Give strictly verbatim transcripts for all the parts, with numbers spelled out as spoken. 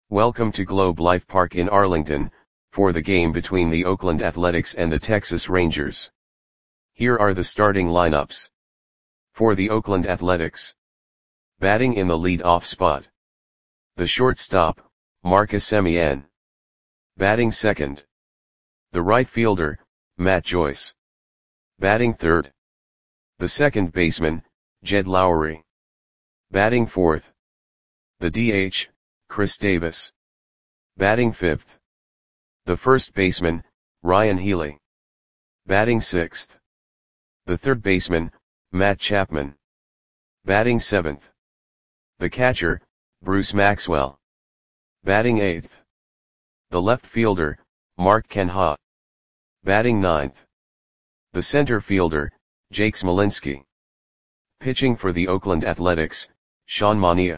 Welcome to Globe Life Park in Arlington, for the game between the Oakland Athletics and the Texas Rangers. Here are the starting lineups. For the Oakland Athletics. Batting in the lead-off spot. The shortstop, Marcus Semien. Batting second. The right fielder, Matt Joyce. Batting third. The second baseman, Jed Lowrie. Batting fourth. The D H, Chris Davis. Batting fifth. The first baseman, Ryan Healy. Batting sixth. The third baseman, Matt Chapman. Batting seventh. The catcher, Bruce Maxwell. Batting eighth. The left fielder, Mark Canha. Batting ninth. The center fielder, Jake Smolinski. Pitching for the Oakland Athletics, Sean Manaea.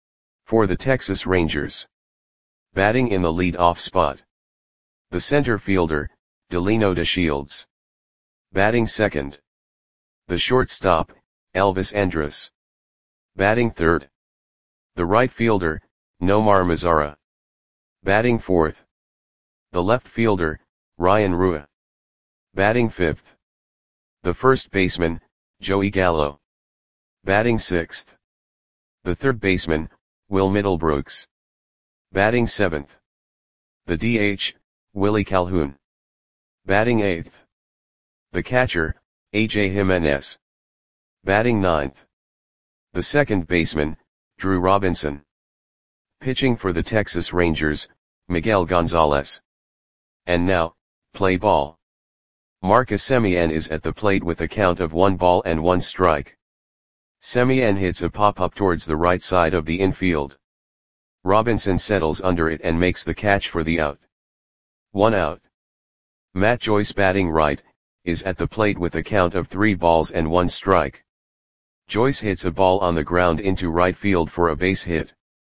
For the Texas Rangers. Batting in the lead-off spot. The center fielder, Delino DeShields. Batting second. The shortstop, Elvis Andrus. Batting third. The right fielder, Nomar Mazara. Batting fourth. The left fielder, Ryan Rua. Batting fifth. The first baseman, Joey Gallo. Batting sixth. The third baseman, Will Middlebrooks. Batting seventh. The D H, Willie Calhoun. Batting eighth. The catcher, A J Jimenez. Batting ninth. The second baseman, Drew Robinson. Pitching for the Texas Rangers, Miguel Gonzalez. And now, play ball. Marcus Semien is at the plate with a count of one ball and one strike. Semien hits a pop-up towards the right side of the infield. Robinson settles under it and makes the catch for the out. One out. Matt Joyce, batting right, is at the plate with a count of three balls and one strike. Joyce hits a ball on the ground into right field for a base hit.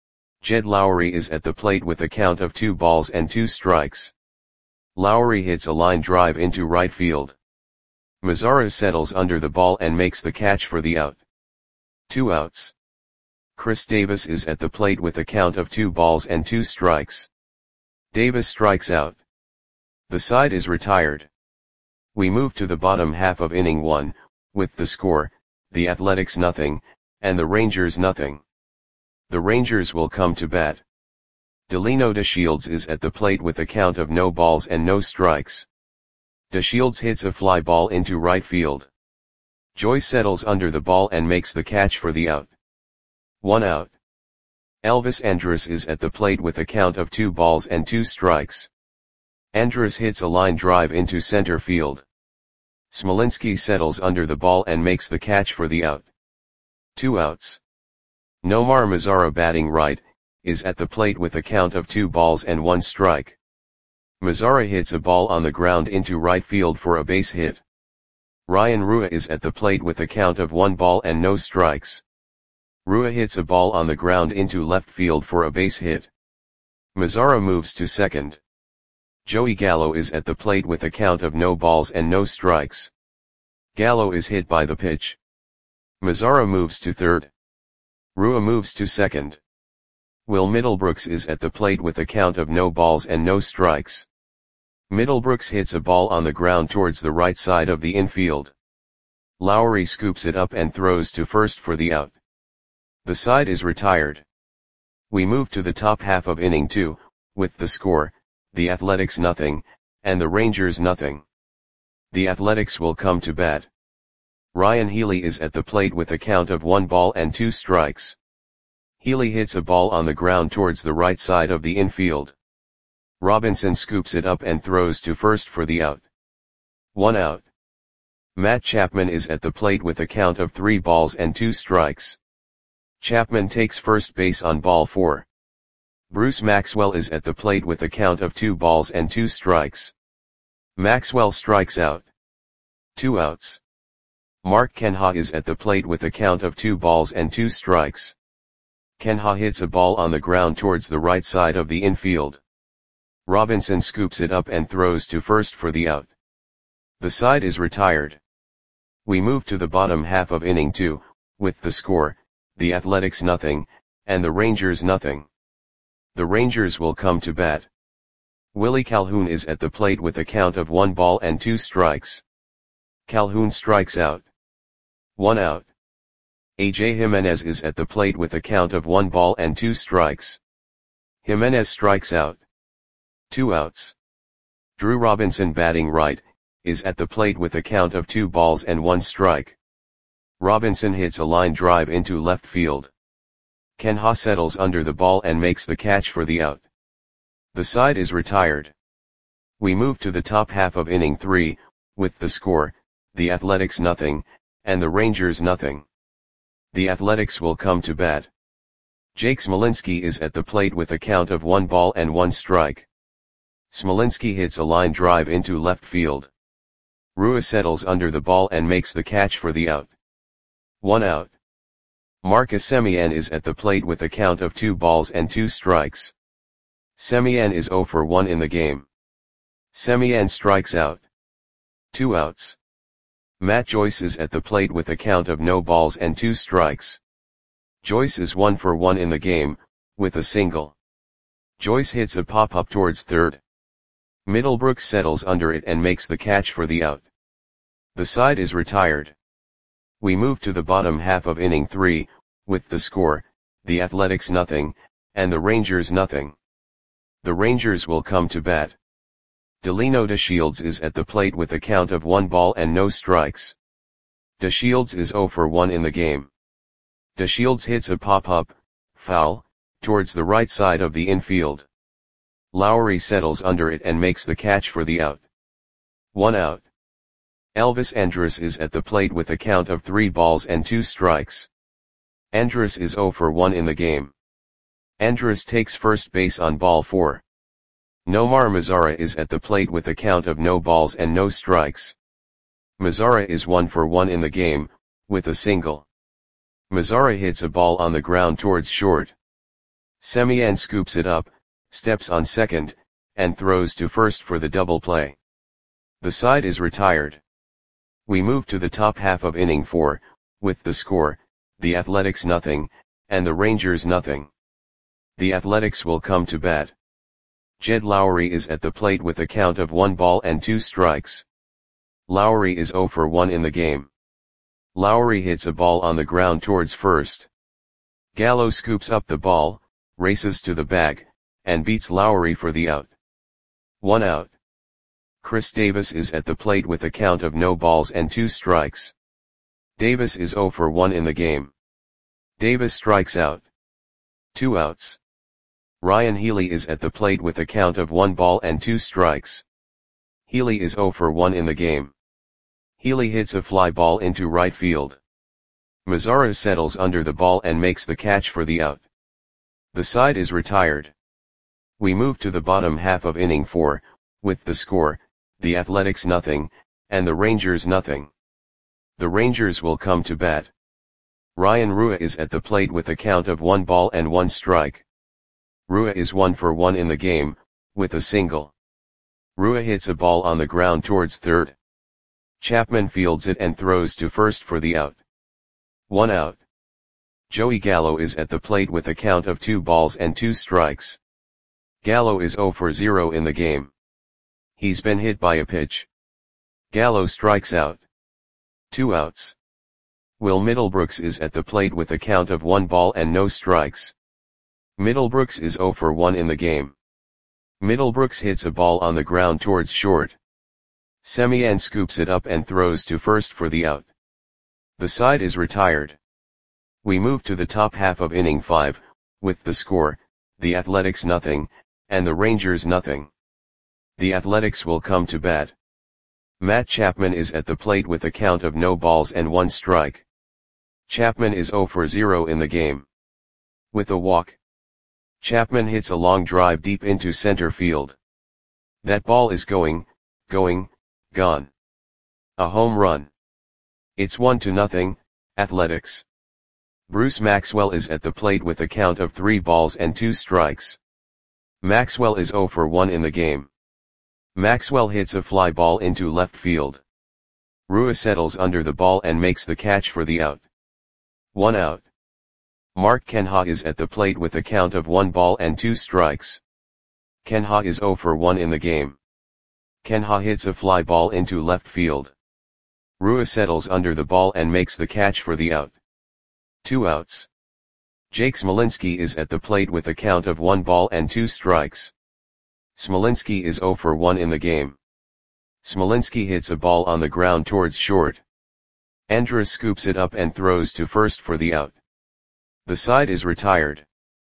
Jed Lowrie is at the plate with a count of two balls and two strikes. Lowrie hits a line drive into right field. Mazara settles under the ball and makes the catch for the out. Two outs. Chris Davis is at the plate with a count of two balls and two strikes. Davis strikes out. The side is retired. We move to the bottom half of inning one, with the score, the Athletics nothing, and the Rangers nothing. The Rangers will come to bat. Delino DeShields is at the plate with a count of no balls and no strikes. DeShields hits a fly ball into right field. Joyce settles under the ball and makes the catch for the out. One out. Elvis Andrus is at the plate with a count of two balls and two strikes. Andrus hits a line drive into center field. Smolinski settles under the ball and makes the catch for the out. Two outs. Nomar Mazara, batting right, is at the plate with a count of two balls and one strike. Mazara hits a ball on the ground into right field for a base hit. Ryan Rua is at the plate with a count of one ball and no strikes. Rua hits a ball on the ground into left field for a base hit. Mazara moves to second. Joey Gallo is at the plate with a count of no balls and no strikes. Gallo is hit by the pitch. Mazara moves to third. Rua moves to second. Will Middlebrooks is at the plate with a count of no balls and no strikes. Middlebrooks hits a ball on the ground towards the right side of the infield. Lowrie scoops it up and throws to first for the out. The side is retired. We move to the top half of inning two, with the score, the Athletics nothing, and the Rangers nothing. The Athletics will come to bat. Ryan Healy is at the plate with a count of one ball and two strikes. Healy hits a ball on the ground towards the right side of the infield. Robinson scoops it up and throws to first for the out. One out. Matt Chapman is at the plate with a count of three balls and two strikes. Chapman takes first base on ball four. Bruce Maxwell is at the plate with a count of two balls and two strikes. Maxwell strikes out. Two outs. Mark Canha is at the plate with a count of two balls and two strikes. Canha hits a ball on the ground towards the right side of the infield. Robinson scoops it up and throws to first for the out. The side is retired. We move to the bottom half of inning two, with the score, the Athletics nothing, and the Rangers nothing. The Rangers will come to bat. Willie Calhoun is at the plate with a count of one ball and two strikes. Calhoun strikes out. One out. A J Jimenez is at the plate with a count of one ball and two strikes. Jimenez strikes out. Two outs. Drew Robinson, batting right, is at the plate with a count of two balls and one strike. Robinson hits a line drive into left field. Ken Ha settles under the ball and makes the catch for the out. The side is retired. We move to the top half of inning three, with the score, the Athletics nothing, and the Rangers nothing. The Athletics will come to bat. Jake Smolinski is at the plate with a count of one ball and one strike. Smolinski hits a line drive into left field. Rua settles under the ball and makes the catch for the out. One out. Marcus Semien is at the plate with a count of two balls and two strikes. Semien is zero for one in the game. Semien strikes out. Two outs. Matt Joyce is at the plate with a count of no balls and two strikes. Joyce is one for one in the game, with a single. Joyce hits a pop-up towards third. Middlebrooks settles under it and makes the catch for the out. The side is retired. We move to the bottom half of inning three, with the score, the Athletics nothing, and the Rangers nothing. The Rangers will come to bat. Delino DeShields is at the plate with a count of one ball and no strikes. DeShields is zero for one in the game. DeShields hits a pop-up, foul, towards the right side of the infield. Lowry settles under it and makes the catch for the out. One out. Elvis Andrus is at the plate with a count of three balls and two strikes. Andrus is zero for one in the game. Andrus takes first base on ball four. Nomar Mazara is at the plate with a count of no balls and no strikes. Mazara is one for one in the game, with a single. Mazara hits a ball on the ground towards short. Semien scoops it up, steps on second, and throws to first for the double play. The side is retired. We move to the top half of inning four, with the score, the Athletics nothing, and the Rangers nothing. The Athletics will come to bat. Jed Lowry is at the plate with a count of one ball and two strikes. Lowry is zero for one in the game. Lowry hits a ball on the ground towards first. Gallo scoops up the ball, races to the bag, and beats Lowry for the out. One out. Chris Davis is at the plate with a count of no balls and two strikes. Davis is zero for one in the game. Davis strikes out. Two outs. Ryan Healy is at the plate with a count of one ball and two strikes. Healy is zero for one in the game. Healy hits a fly ball into right field. Mazara settles under the ball and makes the catch for the out. The side is retired. We move to the bottom half of inning four, with the score, the Athletics nothing, and the Rangers nothing. The Rangers will come to bat. Ryan Rua is at the plate with a count of one ball and one strike. Rua is one for one in the game, with a single. Rua hits a ball on the ground towards third. Chapman fields it and throws to first for the out. One out. Joey Gallo is at the plate with a count of two balls and two strikes. Gallo is zero for zero in the game. He's been hit by a pitch. Gallo strikes out. Two outs. Will Middlebrooks is at the plate with a count of one ball and no strikes. Middlebrooks is zero for one in the game. Middlebrooks hits a ball on the ground towards short. Semien scoops it up and throws to first for the out. The side is retired. We move to the top half of inning five, with the score, the Athletics nothing, and the Rangers nothing. The Athletics will come to bat. Matt Chapman is at the plate with a count of no balls and one strike. Chapman is zero for zero in the game. With a walk. Chapman hits a long drive deep into center field. That ball is going, going, gone. A home run. It's one to nothing, Athletics. Bruce Maxwell is at the plate with a count of three balls and two strikes. Maxwell is zero for one in the game. Maxwell hits a fly ball into left field. Rua settles under the ball and makes the catch for the out. One out. Mark Kenha is at the plate with a count of one ball and two strikes. Kenha is zero for one in the game. Kenha hits a fly ball into left field. Rua settles under the ball and makes the catch for the out. Two outs. Jake Smolinski is at the plate with a count of one ball and two strikes. Smolinski is zero for one in the game. Smolinski hits a ball on the ground towards short. Andrus scoops it up and throws to first for the out. The side is retired.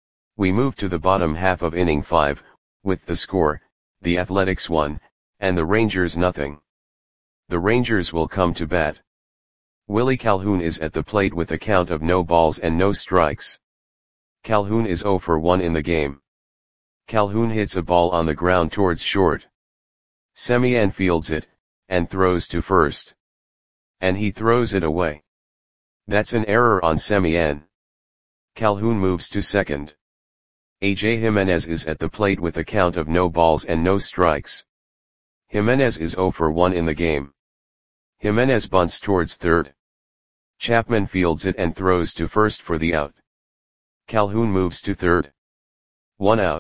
We move to the bottom half of inning five, with the score, the Athletics one, and the Rangers nothing. The Rangers will come to bat. Willie Calhoun is at the plate with a count of no balls and no strikes. Calhoun is zero for one in the game. Calhoun hits a ball on the ground towards short. Semien fields it, and throws to first. And he throws it away. That's an error on Semien. Calhoun moves to second. A J Jimenez is at the plate with a count of no balls and no strikes. Jimenez is zero for one in the game. Jimenez bunts towards third. Chapman fields it and throws to first for the out. Calhoun moves to third. One out.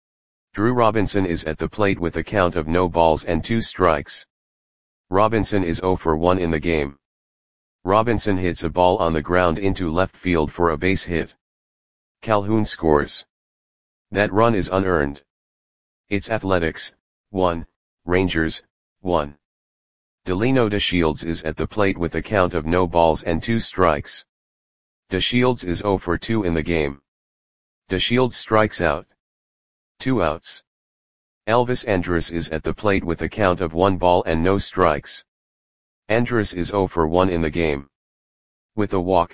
Drew Robinson is at the plate with a count of no balls and two strikes. Robinson is zero for one in the game. Robinson hits a ball on the ground into left field for a base hit. Calhoun scores. That run is unearned. It's Athletics, one, Rangers, one. Delino DeShields is at the plate with a count of no balls and two strikes. DeShields is zero for two in the game. DeShields strikes out. Two outs. Elvis Andrus is at the plate with a count of one ball and no strikes. Andrus is zero for one in the game. With a walk.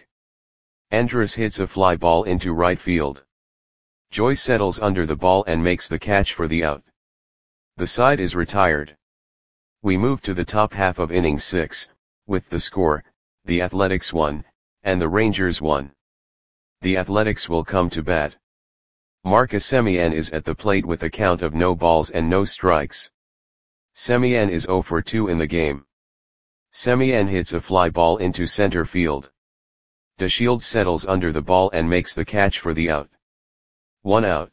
Andrus hits a fly ball into right field. Joyce settles under the ball and makes the catch for the out. The side is retired. We move to the top half of inning six, with the score, the Athletics one, and the Rangers one. The Athletics will come to bat. Marcus Semien is at the plate with a count of no balls and no strikes. Semien is zero for two in the game. Semien hits a fly ball into center field. DeShields settles under the ball and makes the catch for the out. One out.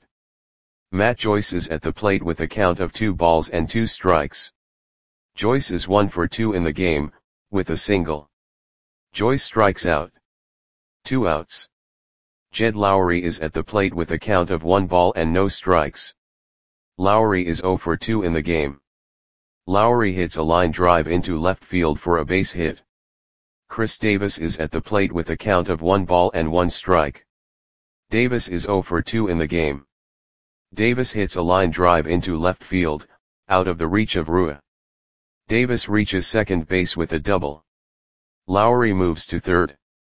Matt Joyce is at the plate with a count of two balls and two strikes. Joyce is one for two in the game, with a single. Joyce strikes out. Two outs. Jed Lowry is at the plate with a count of one ball and no strikes. Lowry is zero for two in the game. Lowry hits a line drive into left field for a base hit. Chris Davis is at the plate with a count of one ball and one strike. Davis is zero for two in the game. Davis hits a line drive into left field, out of the reach of Rua. Davis reaches second base with a double. Lowry moves to third.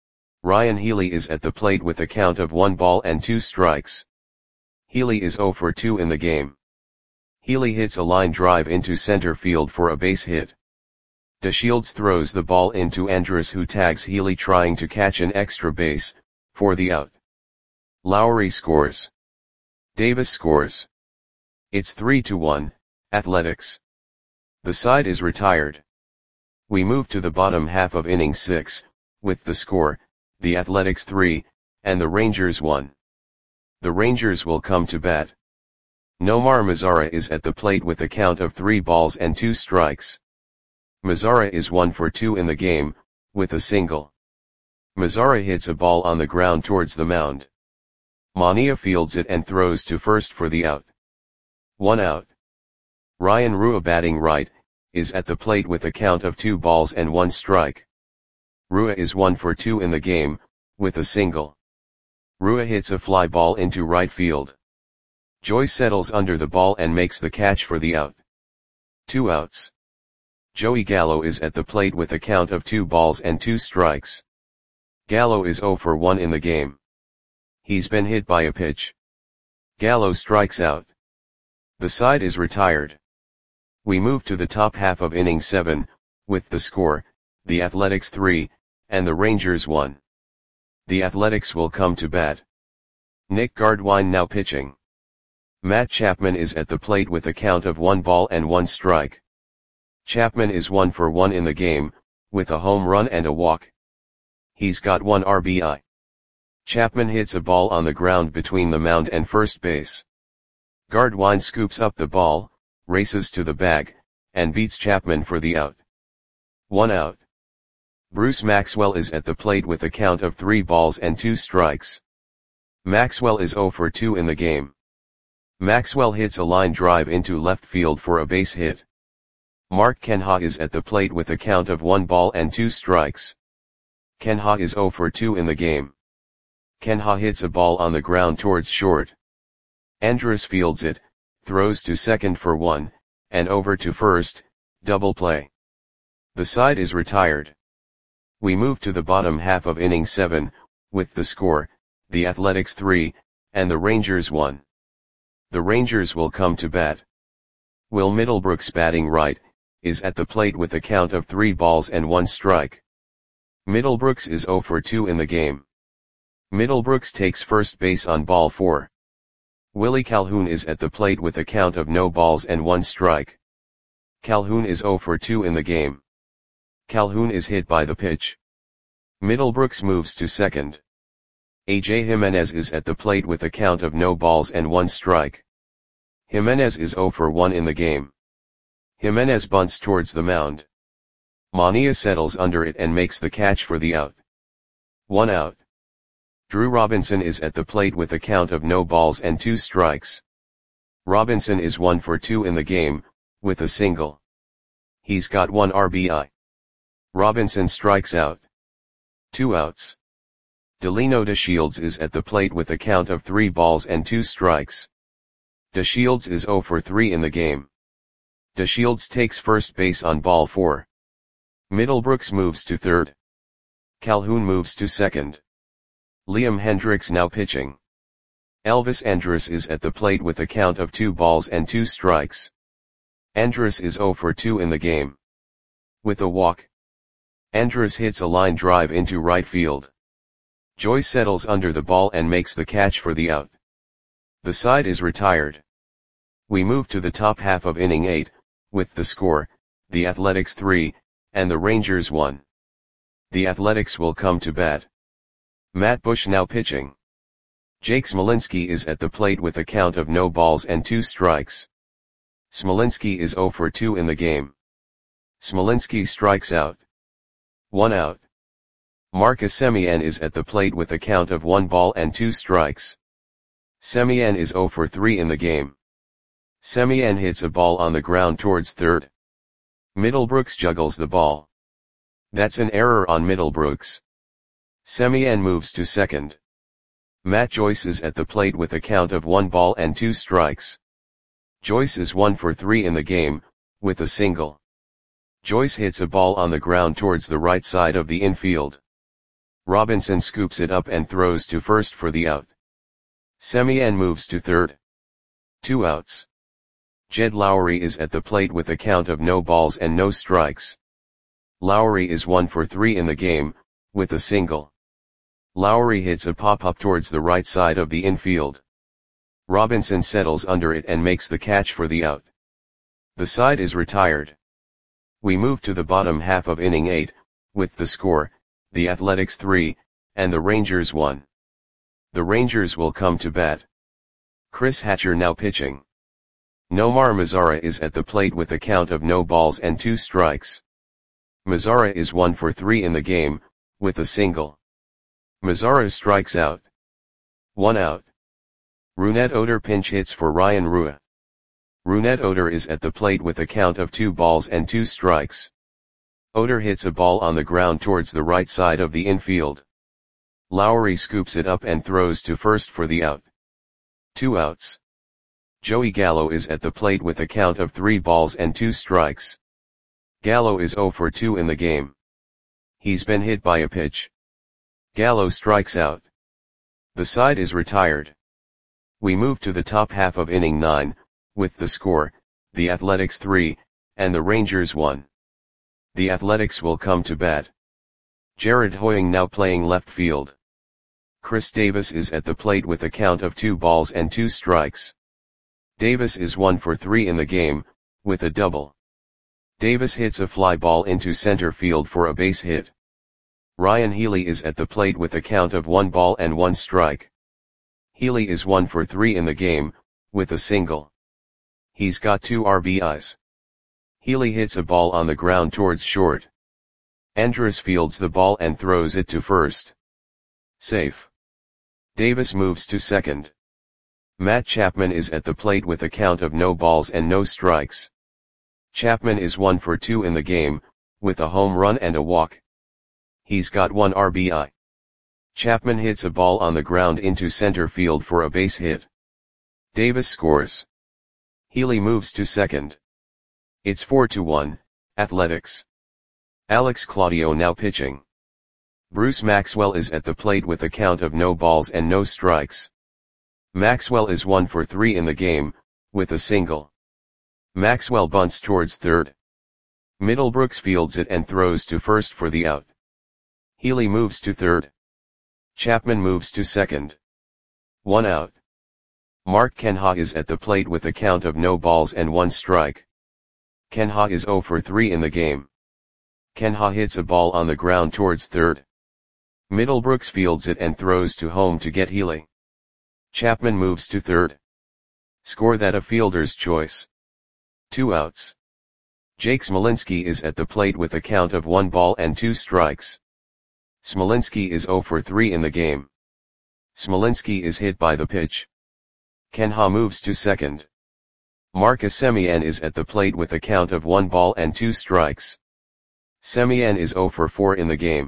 Ryan Healy is at the plate with a count of one ball and two strikes. Healy is zero for two in the game. Healy hits a line drive into center field for a base hit. DeShields throws the ball into Andrus, who tags Healy trying to catch an extra base, for the out. Lowry scores. Davis scores. It's three to one, Athletics. The side is retired. We move to the bottom half of inning six, with the score, the Athletics three, and the Rangers one. The Rangers will come to bat. Nomar Mazara is at the plate with a count of three balls and two strikes. Mazara is one for two in the game, with a single. Mazara hits a ball on the ground towards the mound. Mania fields it and throws to first for the out. One out. Ryan Rua, batting right, is at the plate with a count of two balls and one strike. Rua is one for two in the game, with a single. Rua hits a fly ball into right field. Joyce settles under the ball and makes the catch for the out. Two outs. Joey Gallo is at the plate with a count of two balls and two strikes. Gallo is zero for one in the game. He's been hit by a pitch. Gallo strikes out. The side is retired. We move to the top half of inning seven, with the score, the Athletics three, and the Rangers one. The Athletics will come to bat. Nick Gardwine now pitching. Matt Chapman is at the plate with a count of one ball and one strike. Chapman is one for one in the game, with a home run and a walk. He's got one R B I. Chapman hits a ball on the ground between the mound and first base. Gardwine scoops up the ball, races to the bag, and beats Chapman for the out. One out. Bruce Maxwell is at the plate with a count of three balls and two strikes. Maxwell is oh for two in the game. Maxwell hits a line drive into left field for a base hit. Mark Canha is at the plate with a count of one ball and two strikes. Canha is oh for two in the game. Canha hits a ball on the ground towards short. Andrus fields it, throws to second for one, and over to first, double play. The side is retired. We move to the bottom half of inning seven, with the score, the Athletics three, and the Rangers one. The Rangers will come to bat. Will Middlebrooks, batting right, is at the plate with a count of three balls and one strike. Middlebrooks is oh for two in the game. Middlebrooks takes first base on ball four. Willie Calhoun is at the plate with a count of no balls and one strike. Calhoun is oh for two in the game. Calhoun is hit by the pitch. Middlebrooks moves to second. A J Jimenez is at the plate with a count of no balls and one strike. Jimenez is oh for one in the game. Jimenez bunts towards the mound. Mania settles under it and makes the catch for the out. One out. Drew Robinson is at the plate with a count of no balls and two strikes. Robinson is one for two in the game, with a single. He's got one R B I. Robinson strikes out. Two outs. Delino DeShields is at the plate with a count of three balls and two strikes. DeShields is oh for three in the game. DeShields takes first base on ball four. Middlebrooks moves to third. Calhoun moves to second. Liam Hendricks now pitching. Elvis Andrus is at the plate with a count of two balls and two strikes. Andrus is oh for two in the game. With a walk. Andrus hits a line drive into right field. Joyce settles under the ball and makes the catch for the out. The side is retired. We move to the top half of inning eight, with the score, the Athletics three, and the Rangers one. The Athletics will come to bat. Matt Bush now pitching. Jake Smolinski is at the plate with a count of no balls and two strikes. Smolinski is oh for two in the game. Smolinski strikes out. One out. Marcus Semien is at the plate with a count of one ball and two strikes. Semien is oh for three in the game. Semien hits a ball on the ground towards third. Middlebrooks juggles the ball. That's an error on Middlebrooks. Semien moves to second. Matt Joyce is at the plate with a count of one ball and two strikes. Joyce is one for three in the game, with a single. Joyce hits a ball on the ground towards the right side of the infield. Robinson scoops it up and throws to first for the out. Semien moves to third. Two outs. Jed Lowry is at the plate with a count of no balls and no strikes. Lowry is one for three in the game, with a single. Lowry hits a pop-up towards the right side of the infield. Robinson settles under it and makes the catch for the out. The side is retired. We move to the bottom half of inning eight, with the score, the Athletics three, and the Rangers one. The Rangers will come to bat. Chris Hatcher now pitching. Nomar Mazara is at the plate with a count of no balls and two strikes. Mazara is one for three in the game, with a single. Mazara strikes out. One out. Rougned Odor pinch hits for Ryan Rua. Rougned Odor is at the plate with a count of two balls and two strikes. Odor hits a ball on the ground towards the right side of the infield. Lowry scoops it up and throws to first for the out. Two outs. Joey Gallo is at the plate with a count of three balls and two strikes. Gallo is oh for two in the game. He's been hit by a pitch. Gallo strikes out. The side is retired. We move to the top half of inning nine, with the score, the Athletics three, and the Rangers one. The Athletics will come to bat. Jared Hoying now playing left field. Chris Davis is at the plate with a count of two balls and two strikes. Davis is one for three in the game, with a double. Davis hits a fly ball into center field for a base hit. Ryan Healy is at the plate with a count of one ball and one strike. Healy is one for three in the game, with a single. He's got two R B Is. Healy hits a ball on the ground towards short. Andrus fields the ball and throws it to first. Safe. Davis moves to second. Matt Chapman is at the plate with a count of no balls and no strikes. Chapman is one for two in the game, with a home run and a walk. He's got one R B I. Chapman hits a ball on the ground into center field for a base hit. Davis scores. Healy moves to second. It's four to one, Athletics. Alex Claudio now pitching. Bruce Maxwell is at the plate with a count of no balls and no strikes. Maxwell is one for three in the game, with a single. Maxwell bunts towards third. Middlebrooks fields it and throws to first for the out. Healy moves to third. Chapman moves to second. One out. Mark Kenha is at the plate with a count of no balls and one strike. Kenha is zero for three in the game. Kenha hits a ball on the ground towards third. Middlebrooks fields it and throws to home to get Healy. Chapman moves to third. Score that a fielder's choice. Two outs. Jake Smolinski is at the plate with a count of one ball and two strikes. Smolinski is zero for three in the game. Smolinski is hit by the pitch. Kenha moves to second. Marcus Semien is at the plate with a count of one ball and two strikes. Semien is zero for four in the game.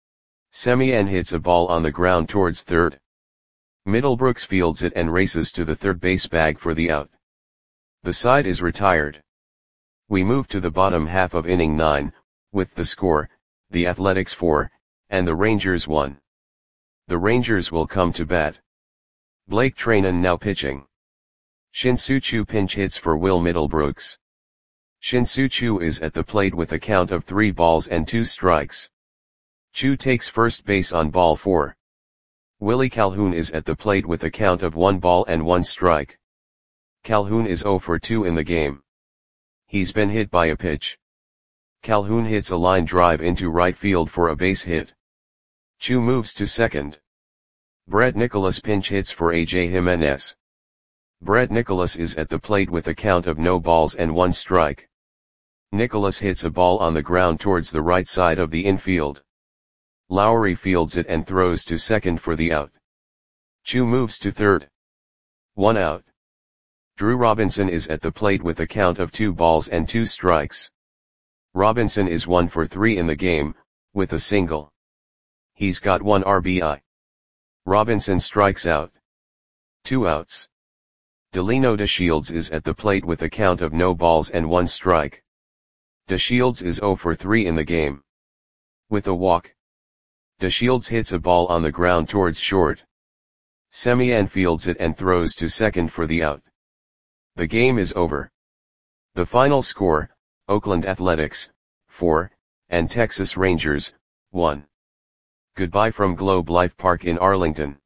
Semien hits a ball on the ground towards third. Middlebrooks fields it and races to the third base bag for the out. The side is retired. We move to the bottom half of inning nine, with the score, the Athletics four, and the Rangers one. The Rangers will come to bat. Blake Treinen now pitching. Shin-Soo Choo pinch hits for Will Middlebrooks. Shin-Soo Choo is at the plate with a count of three balls and two strikes. Choo takes first base on ball four. Willie Calhoun is at the plate with a count of one ball and one strike. Calhoun is zero for two in the game. He's been hit by a pitch. Calhoun hits a line drive into right field for a base hit. Choo moves to second. Brett Nicholas pinch hits for A J Jimenez. Brett Nicholas is at the plate with a count of no balls and one strike. Nicholas hits a ball on the ground towards the right side of the infield. Lowry fields it and throws to second for the out. Choo moves to third. One out. Drew Robinson is at the plate with a count of two balls and two strikes. Robinson is one for three in the game, with a single. He's got one R B I. Robinson strikes out. Two outs. Delino DeShields is at the plate with a count of no balls and one strike. DeShields is zero for three in the game. With a walk. DeShields hits a ball on the ground towards short. Semien fields it and throws to second for the out. The game is over. The final score, Oakland Athletics, four, and Texas Rangers, one. Goodbye from Globe Life Park in Arlington.